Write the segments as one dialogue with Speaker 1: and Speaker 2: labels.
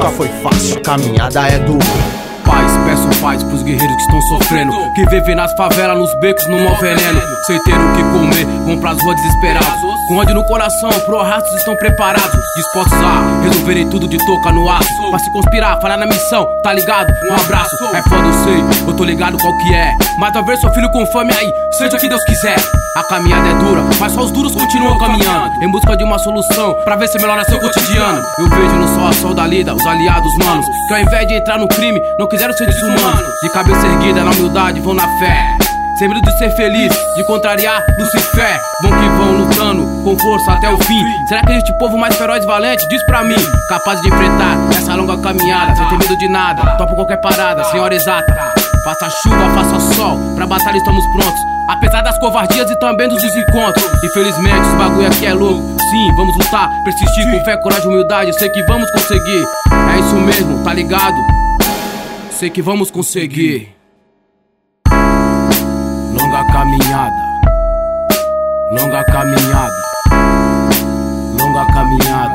Speaker 1: nunca foi fácil, a caminhada é dura.
Speaker 2: Paz, peço paz pros guerreiros que estão sofrendo, que vivem nas favelas, nos becos, no mau veneno. Sem ter o que comer, vão pras ruas desesperados, com ódio no coração, pro arrastos estão preparados, dispostos a resolverem tudo de toca no aço, pra se conspirar, falar na missão, tá ligado? Um abraço, é foda, eu sei, eu tô ligado qual que é, mas ao ver seu filho com fome aí, seja o que Deus quiser. A caminhada é dura, mas só os duros continuam caminhando, em busca de uma solução, pra ver se melhora seu cotidiano. Eu vejo no sol a sol da lida, os aliados manos, que ao invés de entrar no crime, não quiseram ser desumanos. De cabeça erguida na humildade, vão na fé, sem medo de ser feliz, de contrariar Lucifer. Vão que vão lutando com força até o fim. Será que existe povo mais feroz e valente? Diz pra mim, capaz de enfrentar essa longa caminhada, sem ter medo de nada, topo qualquer parada, senhora exata. Faça chuva, faça sol, pra batalha estamos prontos, apesar das covardias e também dos desencontros. Infelizmente os bagulho aqui é louco. Sim, vamos lutar, persistir com fé, coragem e humildade. Sei que vamos conseguir, é isso mesmo, tá ligado? Sei que vamos conseguir. Longa caminhada, longa caminhada, longa caminhada,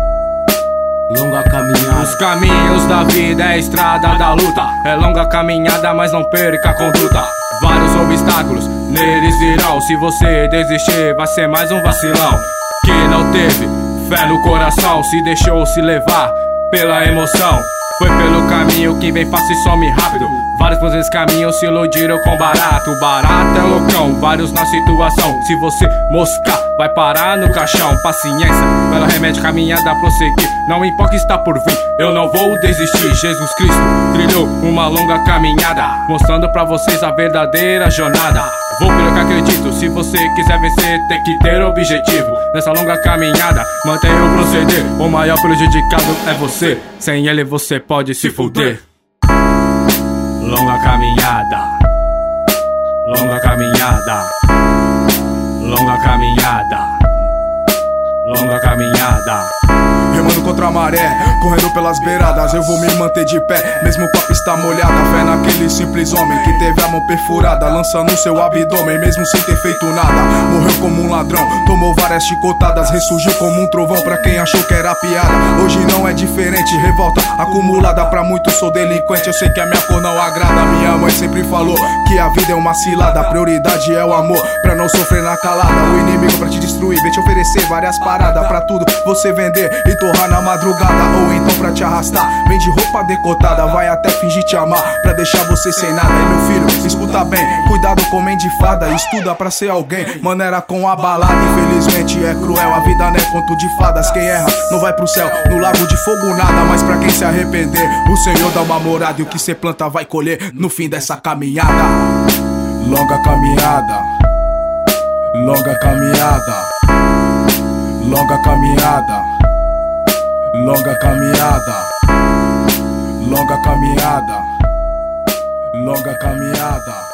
Speaker 2: longa caminhada.
Speaker 3: Os caminhos da vida é a estrada da luta, é longa caminhada, mas não perca a conduta. Vários obstáculos neles virão, se você desistir vai ser mais um vacilão, que não teve fé no coração, se deixou se levar pela emoção. Foi pelo caminho que vem fácil e some rápido. Vários por esse caminho se iludiram com barato. Barato é loucão, vários na situação. Se você moscar, vai parar no caixão. Paciência, pelo remédio, caminhada a prosseguir. Não importa o que está por vir, eu não vou desistir. Jesus Cristo trilhou uma longa caminhada, mostrando pra vocês a verdadeira jornada. Vou pelo que acredito, se você quiser vencer tem que ter objetivo. Nessa longa caminhada, mantenha o proceder, o maior prejudicado é você, sem ele você pode se fuder. Longa caminhada, longa caminhada, longa caminhada, longa caminhada.
Speaker 4: Remando contra a maré, correndo pelas beiradas, eu vou me manter de pé, mesmo com a pista molhada. Fé naquele simples homem que teve a mão perfurada, lançando seu abdômen, mesmo sem ter feito nada. Morreu como um ladrão, tomou várias chicotadas, ressurgiu como um trovão pra quem achou que era piada. Hoje não é diferente, revolta acumulada, pra muitos sou delinquente, eu sei que a minha cor não agrada. Minha mãe sempre falou que a vida é uma cilada, a prioridade é o amor, pra não sofrer na calada. O inimigo pra te destruir, vem te oferecer várias paradas, pra tudo você vender e torrar na madrugada, ou então pra te arrastar, vem de roupa decotada, vai até fingir te amar, pra deixar você sem nada. E meu filho, escuta bem, cuidado com mente de fada, estuda pra ser alguém, maneira com a balada. Infelizmente é cruel, a vida não é conto de fadas, quem erra não vai pro céu, no lago de fogo nada. Mas pra quem se arrepender, o Senhor dá uma morada, e o que cê planta vai colher no fim dessa caminhada. Longa caminhada, longa caminhada, longa caminhada, longa caminhada, longa caminhada, longa caminhada.